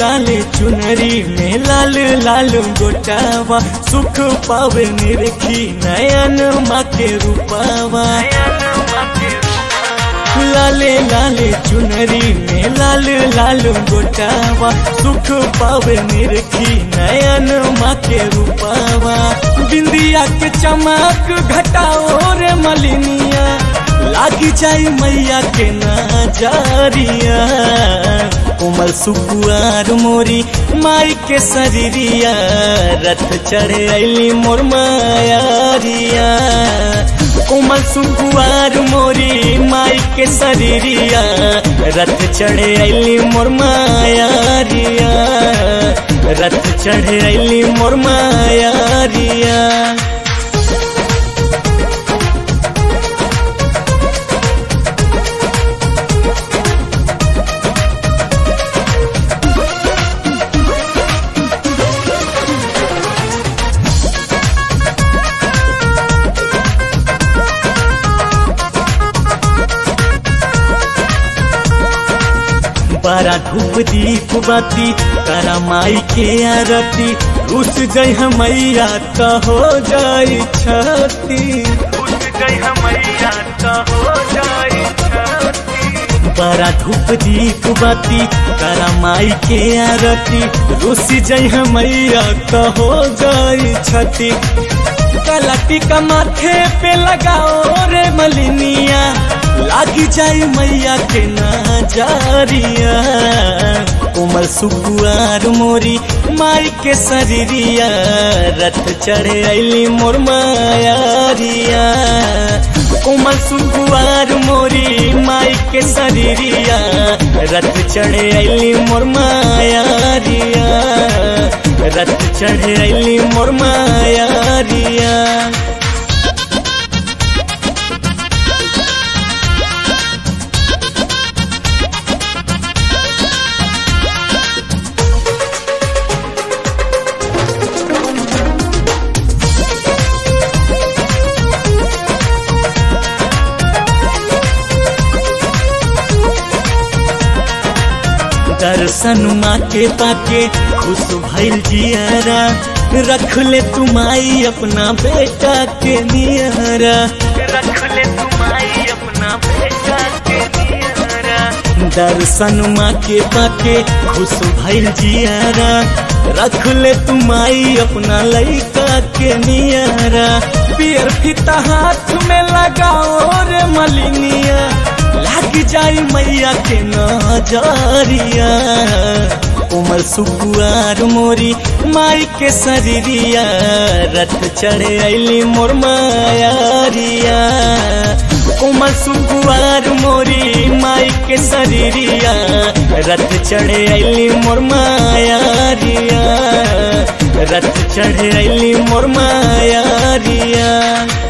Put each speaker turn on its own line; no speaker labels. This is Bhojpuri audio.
लाले चुनरी में लाल लाल गोटावा सुख पावे निरखी नयन माँ के रूपावा। लाले लाले चुनरी में लाल लाल गोटावा सुख पावे निरखी नयन माँ के रूपावा। बिंदिया के चमक घटाओ रे मलिनिया लागी जाई मैया के नजरिया। कोमल सुकुआर मोरी माई के शरीरिया रथ चढ़े अली मोर मायारिया। कोमल सुकुआर मोरी माई के शरीरिया रथ चढ़े अली मोर मायारिया। रथ चढ़े अली मोर मायारिया। बारा धूप दीप बाती तारा माई के आरती रुस जय मैया तो हो जाई छती। बारा धूप दीप बाती तारा माई के आरती रुस जय मैया तो हो जाई छती। काला टीका माथे पे लगाओ रे मलिनिया लागी जाई मैया के नजरिया। कोमल सुकुआर मोरी माई के शरीरिया रथ चढ़े अली मोर मायारिया। कोमल सुकुआर मोरी माई के शरीरिया रथ चढ़े अली मोर मायारिया। रथ चढ़े अली मोर मायारिया। दर्शन माँ के पाके खुश भइल जियारा रख ले तुमाई अपना बेटा के नियारा। रख ले तुमाई अपना बेटा के नियारा। दर्शन माँ के पाके खुश भइल जियारा रख ले तुमाई अपना लइका के नियारा। पियर फीता हाथ में लगाओ रे मलिनिया लागी जाई मैया के नजरिया। कोमल सुकुआर मोरी माई के शरीरिया रथ चढ़े अली मोर मायारिया। कोमल सुकुआर मोरी माई के शरीरिया रथ चढ़े अली मोर मायारिया। रथ चढ़े अली मोर मायारिया।